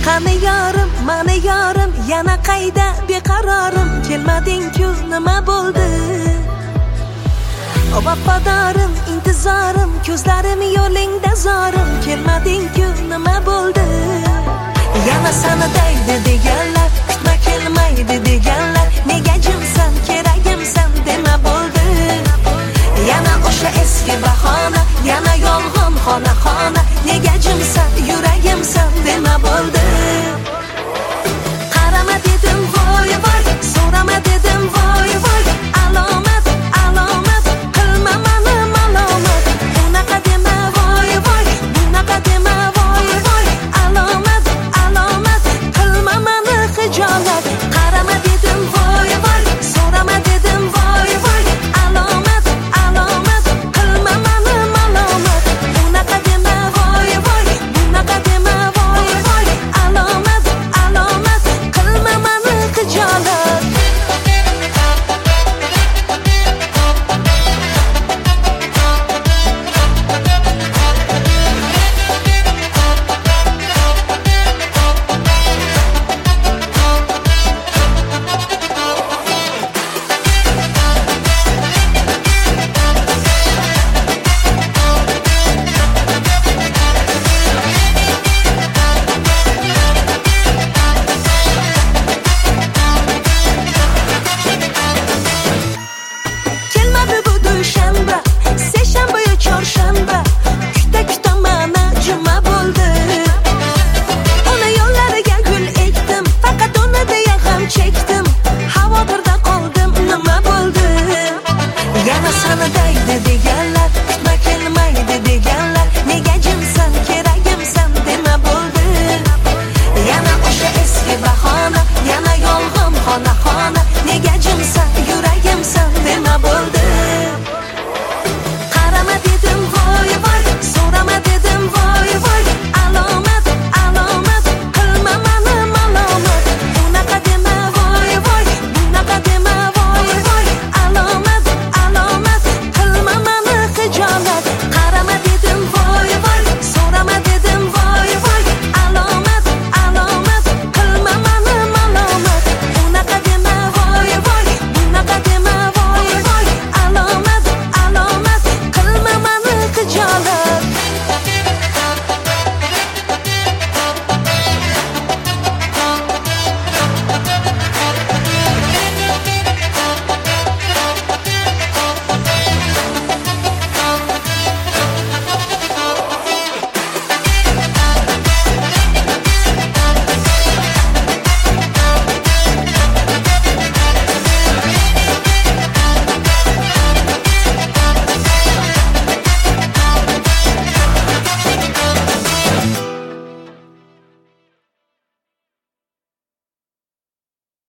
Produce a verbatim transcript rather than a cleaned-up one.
Qani yorim, mana yorim, yana qayda beqarorim, kelmading-ku nima bo'ldi? O vafadorim, intizorim, ko'zlarim yo'lingda zorim, kelmading-ku nima bo'ldi? Yana seni deydi deganlar, kutma kelmaydi deganlar, nega jimsan, keragimsan dema bo'ldi. Yana o'sha eski bahona, yana yolg'on xona xona, nega jimsan, yuragimsan dema bo'ldi.